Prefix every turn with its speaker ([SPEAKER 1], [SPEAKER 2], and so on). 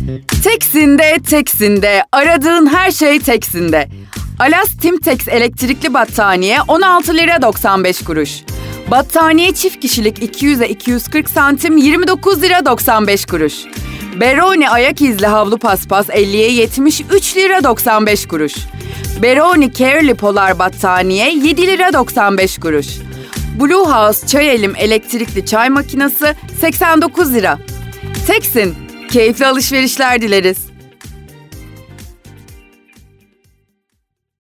[SPEAKER 1] Teksin'de, aradığın her şey Teksin'de. Alas Timtex elektrikli battaniye 16 lira 95 kuruş. Battaniye çift kişilik 200'e 240 santim 29 lira 95 kuruş. Beroni ayak izli havlu paspas 50'ye 73 lira 95 kuruş. Beroni Carely polar battaniye 7 lira 95 kuruş. Blue House çay elim elektrikli çay makinesi 89 lira. Teksin, keyifli alışverişler dileriz.